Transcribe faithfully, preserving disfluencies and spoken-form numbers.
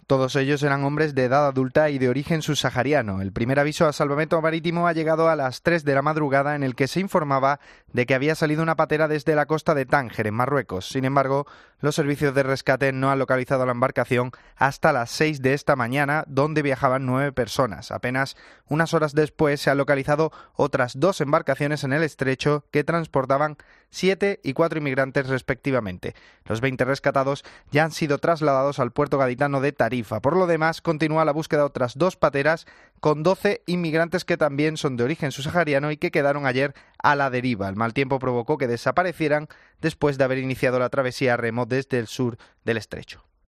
Todos ellos eran hombres de edad adulta y de origen subsahariano. El primer aviso a salvamento marítimo ha llegado a las tres de la madrugada, en el que se informaba de que había salido una patera desde la costa de Tánger, en Marruecos. Sin embargo, los servicios de rescate no han localizado la embarcación hasta las seis de esta mañana, donde viajaban nueve personas. Apenas unas horas después se han localizado otras dos embarcaciones en el estrecho que transportaban siete y cuatro inmigrantes respectivamente. Los veinte rescatados ya han sido trasladados al puerto gaditano de Tarifa. Por lo demás, continúa la búsqueda de otras dos pateras con doce inmigrantes que también son de origen subsahariano y que quedaron ayer a la deriva. El mal tiempo provocó que desaparecieran después de haber iniciado la travesía a remo desde el sur del estrecho.